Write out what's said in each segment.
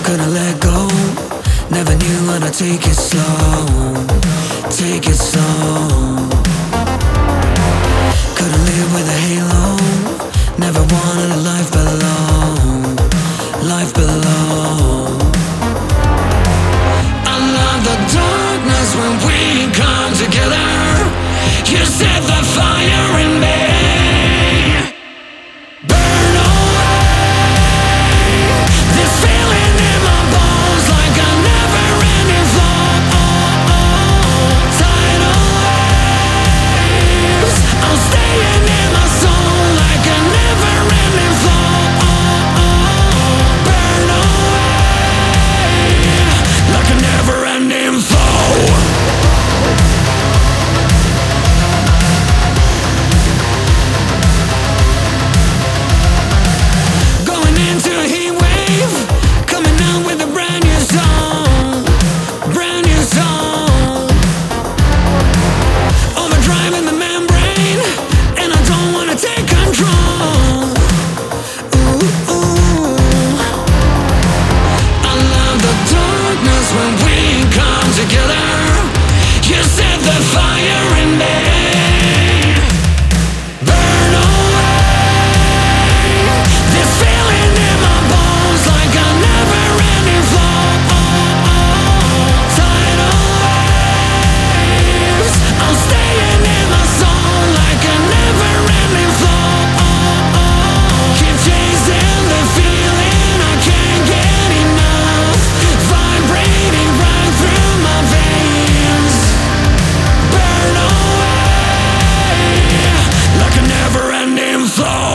Couldn't let go, never knew how to take it slow. Take it slow. Couldn't live with a halo, never wanted a life below. Life below. I love the darkness when we come together. You set the fire in me. Burn away this feeling in my bones like a never-ending flow. Tidal waves, I'm staying in my soul like a never-ending flow. Burn away like a never-ending flow. Going into a heat wave, coming out with a brand new song, brand new song. Overdriving the membrane, and I don't wanna take control. Ooh, ooh. I love the darkness when we come together. You set the fire in me. Burn away this feeling in my bones like a never-ending flow. Tidal waves, I'm staying in my soul like a never-ending flow. Keep chasing the feeling, I can't get enough. Vibrating right through my veins. Burn away like a never-ending flow.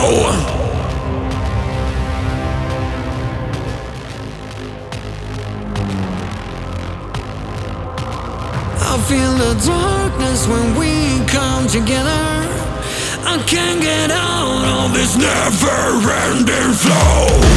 I feel the darkness when we come together. I can't get out of this never-ending flow.